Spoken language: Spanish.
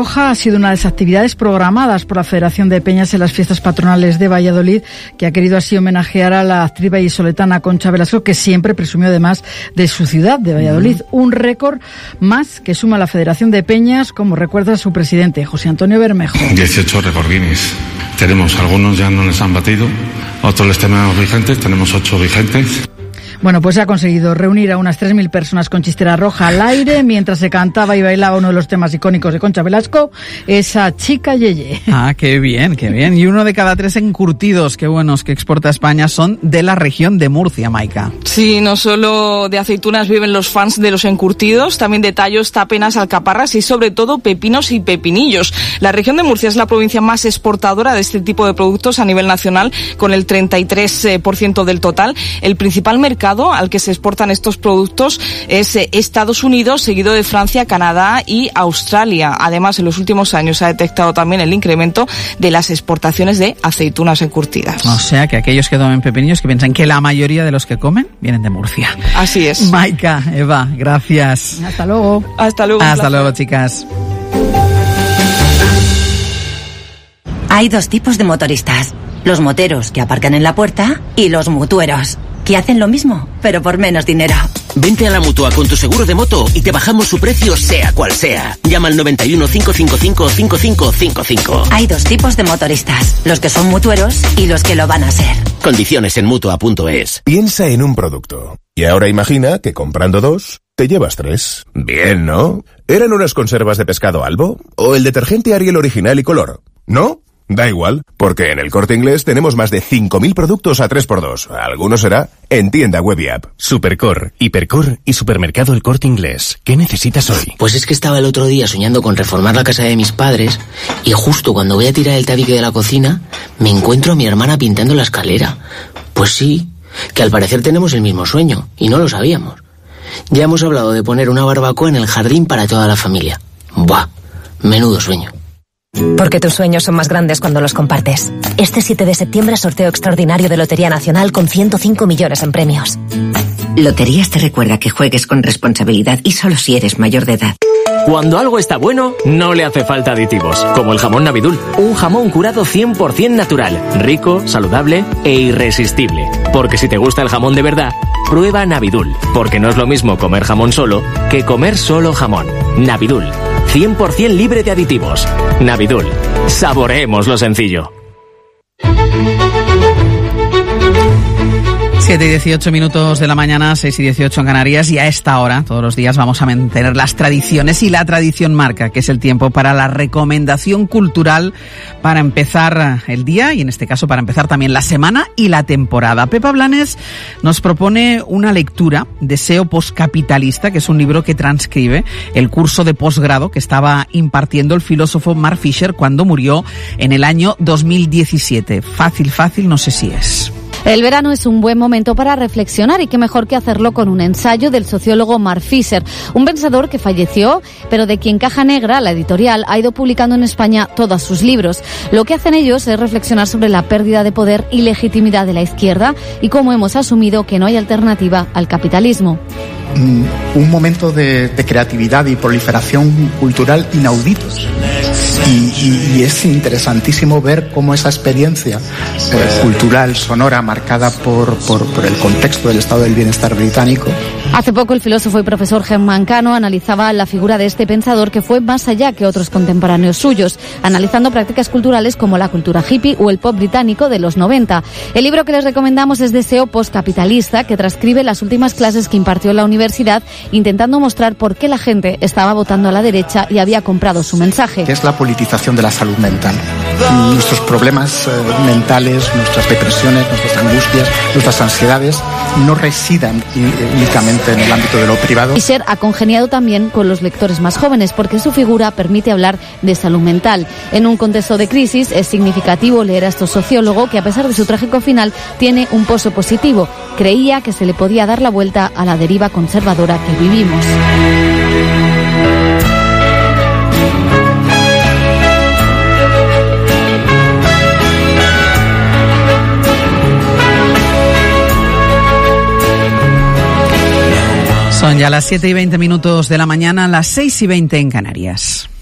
Roja ha sido una de las actividades programadas por la Federación de Peñas en las fiestas patronales de Valladolid, que ha querido así homenajear a la actriz vallisoletana Concha Velasco, que siempre presumió además de su ciudad, de Valladolid. Un récord más que suma la Federación de Peñas, como recuerda su presidente, José Antonio Bermejo. 18 récord Guinness. Tenemos, algunos ya no les han batido, otros les tenemos vigentes, tenemos 8 vigentes. Bueno, pues se ha conseguido reunir a unas 3.000 personas con chistera roja al aire mientras se cantaba y bailaba uno de los temas icónicos de Concha Velasco, esa chica Yeye. Ah, qué bien, qué bien. Y 1 de cada 3 encurtidos, qué buenos, que exporta España son de la región de Murcia, Maika. Sí, no solo de aceitunas viven los fans de los encurtidos, también de tallos, tápenas, alcaparras y sobre todo pepinos y pepinillos. La región de Murcia es la provincia más exportadora de este tipo de productos a nivel nacional, con el 33% del total. El principal mercado al que se exportan estos productos es Estados Unidos, seguido de Francia, Canadá y Australia. Además, en los últimos años se ha detectado también el incremento de las exportaciones de aceitunas encurtidas. O sea, que aquellos que comen pepinillos, que piensan que la mayoría de los que comen vienen de Murcia. Así es. Maika, Eva, gracias. Hasta luego. Hasta luego. Hasta luego, chicas. Hay 2 tipos de motoristas. Los moteros, que aparcan en la puerta, y los mutueros, que hacen lo mismo, pero por menos dinero. Vente a la Mutua con tu seguro de moto y te bajamos su precio sea cual sea. Llama al 91 555 5555. Hay 2 tipos de motoristas, los que son mutueros y los que lo van a ser. Condiciones en Mutua.es. Piensa en un producto. Y ahora imagina que comprando 2, te llevas 3. Bien, ¿no? ¿Eran unas conservas de pescado Albo? ¿O el detergente Ariel original y color? ¿No? Da igual, porque en El Corte Inglés tenemos más de 5.000 productos a 3x2. Alguno será en tienda web y app. Supercor, Hipercor y Supermercado El Corte Inglés. ¿Qué necesitas hoy? Pues es que estaba el otro día soñando con reformar la casa de mis padres y justo cuando voy a tirar el tabique de la cocina me encuentro a mi hermana pintando la escalera. Pues sí, que al parecer tenemos el mismo sueño y no lo sabíamos. Ya hemos hablado de poner una barbacoa en el jardín para toda la familia. ¡Buah! Menudo sueño. Porque tus sueños son más grandes cuando los compartes. Este 7 de septiembre sorteo extraordinario de Lotería Nacional con 105 millones en premios. Loterías te recuerda que juegues con responsabilidad y solo si eres mayor de edad. Cuando algo está bueno, no le hace falta aditivos. Como el jamón Navidul, un jamón curado 100% natural, rico, saludable e irresistible. Porque si te gusta el jamón de verdad, prueba Navidul. Porque no es lo mismo comer jamón solo que comer solo jamón. Navidul, 100% libre de aditivos. Navidul, saboreemos lo sencillo. 7 y 18 minutos de la mañana, 6 y 18 en Canarias, y a esta hora, todos los días, vamos a mantener las tradiciones, y la tradición marca que es el tiempo para la recomendación cultural para empezar el día, y en este caso para empezar también la semana y la temporada. Pepa Blanes nos propone una lectura, Deseo Postcapitalista, que es un libro que transcribe el curso de posgrado que estaba impartiendo el filósofo Mark Fisher cuando murió en el año 2017. Fácil, no sé si es. El verano es un buen momento para reflexionar, y qué mejor que hacerlo con un ensayo del sociólogo Mark Fisher, un pensador que falleció, pero de quien Caja Negra, la editorial, ha ido publicando en España todos sus libros. Lo que hacen ellos es reflexionar sobre la pérdida de poder y legitimidad de la izquierda y cómo hemos asumido que no hay alternativa al capitalismo. Un momento de creatividad y proliferación cultural inauditos. Y es interesantísimo ver cómo esa experiencia cultural, sonora, marcada por el contexto del estado del bienestar británico. Hace poco el filósofo y profesor Germán Cano analizaba la figura de este pensador que fue más allá que otros contemporáneos suyos, analizando prácticas culturales como la cultura hippie o el pop británico de los 90. El libro que les recomendamos es Deseo Postcapitalista, que transcribe las últimas clases que impartió en la universidad, intentando mostrar por qué la gente estaba votando a la derecha y había comprado su mensaje. ¿Qué es la politización de la salud mental? Nuestros problemas mentales, nuestras depresiones, nuestras angustias, nuestras ansiedades no residan únicamente en el ámbito de lo privado. Fisher ha congeniado también con los lectores más jóvenes porque su figura permite hablar de salud mental. En un contexto de crisis es significativo leer a este sociólogo que, a pesar de su trágico final, tiene un pozo positivo. Creía que se le podía dar la vuelta a la deriva conservadora que vivimos. Son ya las 7 y 20 minutos de la mañana, las 6 y 20 en Canarias.